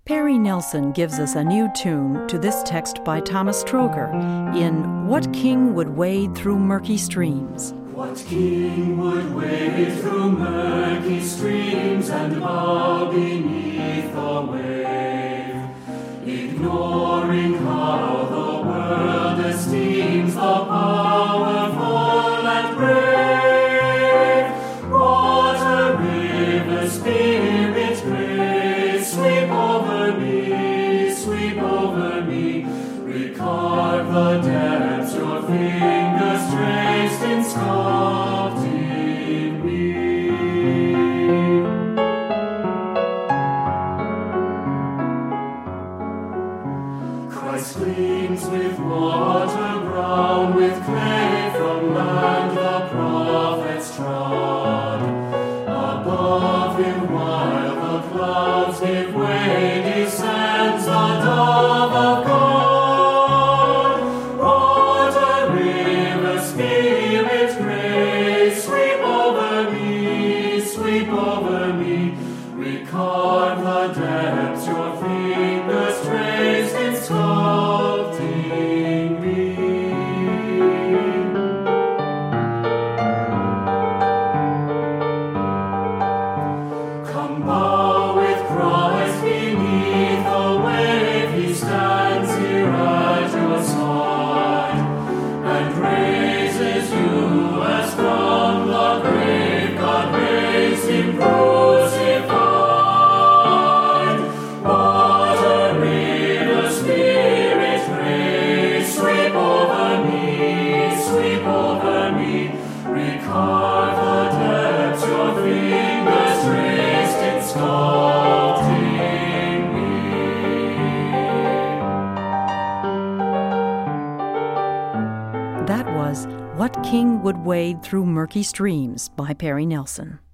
Perry Nelson gives us a new tune to this text by Thomas Troger in What King Would Wade Through Murky Streams? What king would wade through murky streams and bow beneath the wave, ignoring how the world esteems the powerful and brave? Water, river, spirit, grace, sweep over me, recarve the depths your fingers traced in sculpting me. Christ gleams with water, brown with clay, from land the prophets trod. Above him, while the clouds give way, descends the dove of God. Water, river, spirit, grace, sweep over me, recarve the depths your fingers traced in sculpting me. Come bow with Christ beneath the wave, he stands here at your side, and raises you as from the grave God raised him crucified. Water, river, spirit, grace, sweep over me, recarve the depths your fingers traced in sculpting me. That was What King Would Wade Through Murky Streams by Perry Nelson.